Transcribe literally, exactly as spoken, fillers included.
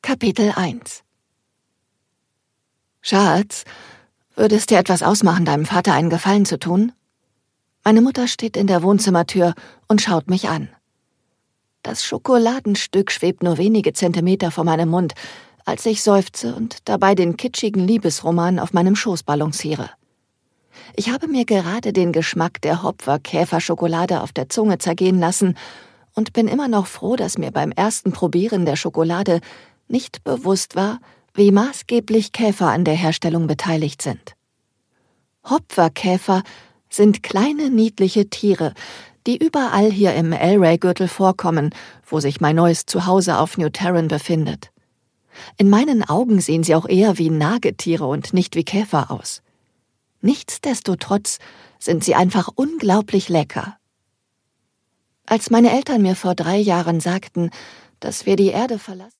Kapitel eins. Schatz, würde es dir etwas ausmachen, deinem Vater einen Gefallen zu tun? Meine Mutter steht in der Wohnzimmertür und schaut mich an. Das Schokoladenstück schwebt nur wenige Zentimeter vor meinem Mund, als ich seufze und dabei den kitschigen Liebesroman auf meinem Schoß balanciere. Ich habe mir gerade den Geschmack der Hopfer-Käfer-Schokolade auf der Zunge zergehen lassen und bin immer noch froh, dass mir beim ersten Probieren der Schokolade nicht bewusst war, wie maßgeblich Käfer an der Herstellung beteiligt sind. Hopferkäfer sind kleine, niedliche Tiere, die überall hier im El-Rey-Gürtel vorkommen, wo sich mein neues Zuhause auf New Terran befindet. In meinen Augen sehen sie auch eher wie Nagetiere und nicht wie Käfer aus. Nichtsdestotrotz sind sie einfach unglaublich lecker. Als meine Eltern mir vor drei Jahren sagten, dass wir die Erde verlassen,